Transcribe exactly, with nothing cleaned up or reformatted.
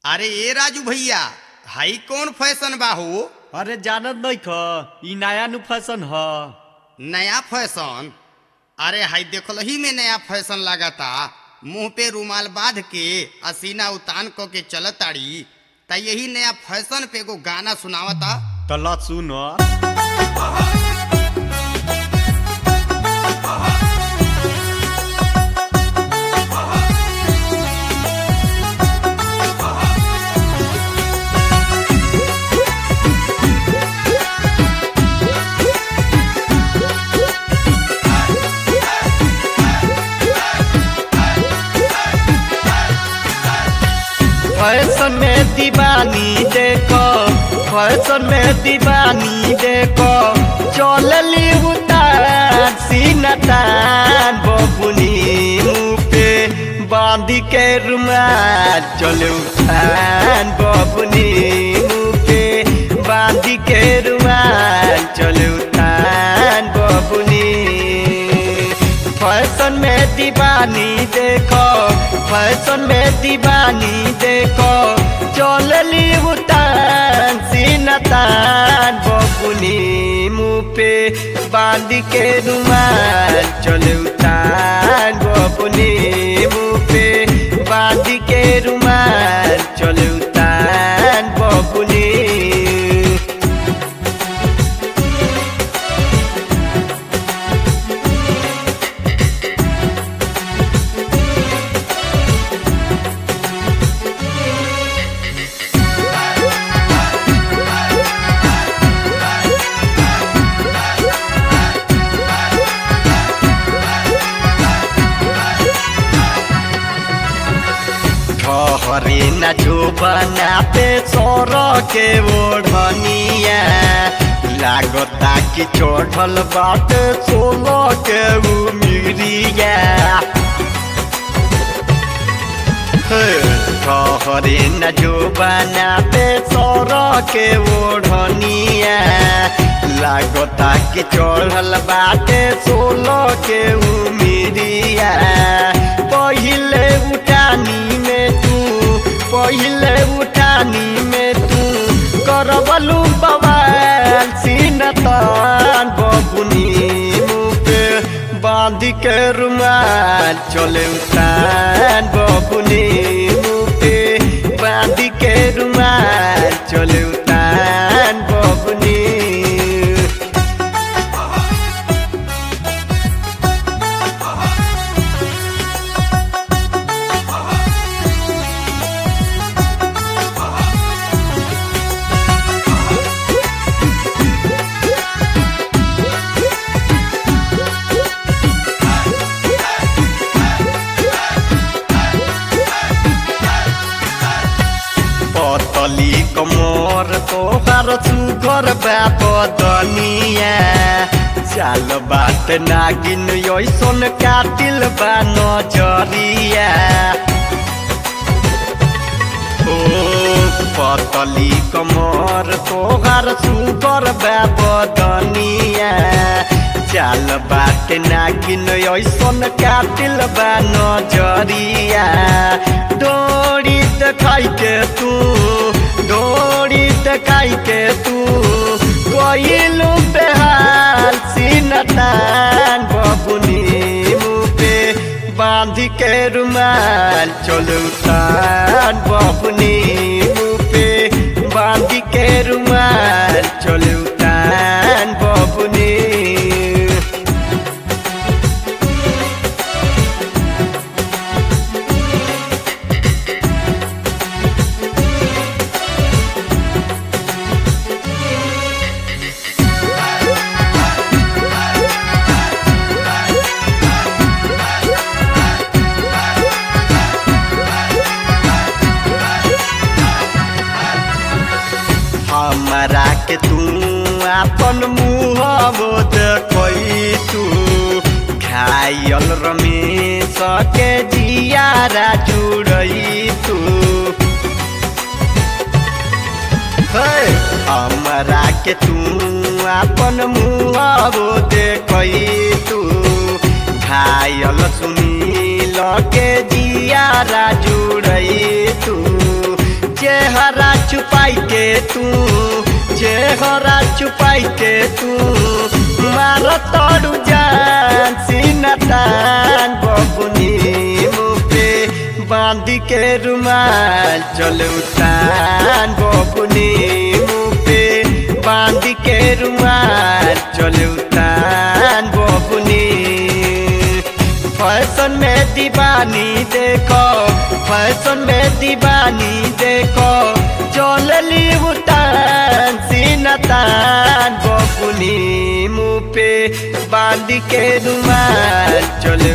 अरे ए राजू भैया, हाई कौन फैशन बा हो? अरे जानत नहीं ख ई नया नु फैशन ह। नया फैशन? अरे हाई देखल ही में नया फैशन लगाता। मुंह पे रुमाल बांध के असीना उतान को के चलताड़ी त यही नया फैशन पे एगो गाना सुनावता। तला सुन फैशन में दीवानी देखो, फैशन में दीवानी देखो, चलली उतार सीनतान बबुनी मुँह पे बांधी के रुमाल चले उतान बबुनी मुँह पे बांधी के रुमाल चले उतान बबुनी। फैशन में दीवानी देखो, फैशन में दीवानी देखो, चलली उतान सीनतान बबुनी मुँह पे बांध के रुमाल चले उतान बबुनी मुँह पे बांध के रुमाल चले उतान बबुनी। हरे न जो बना पे सोर के ओढ़निया लागता कि चढ़ल बात सोलो के उमिरिया। हरे न जो बना पे सोर के ओढ़निया लागता कि चढ़ल बात सोलो के उमिरिया। पहिले उठानी में तू, पहिले उठानी में तू करबलू बवाल सीनतान बबुनी मुँह पे बांध के रुमाल चले उतान बबुनी मुँह पे बांध के रुमाल चले उतान बबुनी। पतली कमर तोहार सुगर बाप दनिया चाल बात नागिन ऐसन कातिल बा नजरिया। ओ पतली कमर तोहार सुगर बाप दनिया चाल बात नागिन ऐसन कातिल बा नजरिया। डोरी देखाई के तू, डोरी देखाई के तू कोइलू बेहाल सीनतान बबुनी मुँह पे बांध के रुमाल चले उतान बबुनी मुँह पे बांध के रुमाल चले उतान बबुनी। हमारा के तू अपन मुँह देखई तू घायल रमेश के जियारा जुड़ई तू। हमारा के तू अपन मुँह देखई तू घायल सुनील के जियारा जुड़ई तू। चेहरा छुपाई के तू चेहरा छुपाई के तू मार तोड़ू जान सीना तान बबुनी मुँह पे बांध के रुमाल चल उतान बबुनी मुँह पे बांध के रुमाल चल उतान बबुनी फैशन में दीवानी देखो फैशन में दीवानी देखो चलली उतान सीना तान बबुनी मुँह पे बांध के रुमाल चल